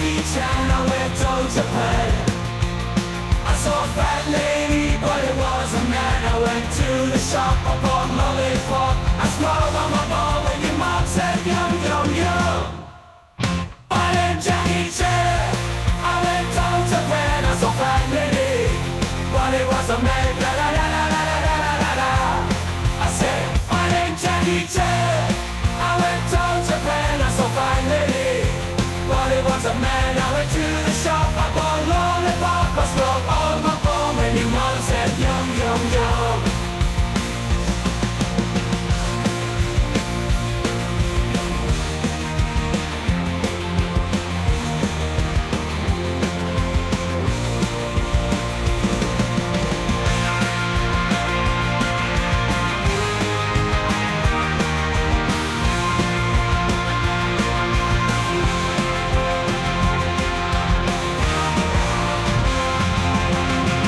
Jackie Chan, I went to Japan. I saw a fat lady, but it was a man. I went to the shop, I bought lollipop. I swallowed on my ball when your mom said yum yum yum. My name's Jackie Chan. I went to Japan. I saw a fat lady, but it was a man. La la la la.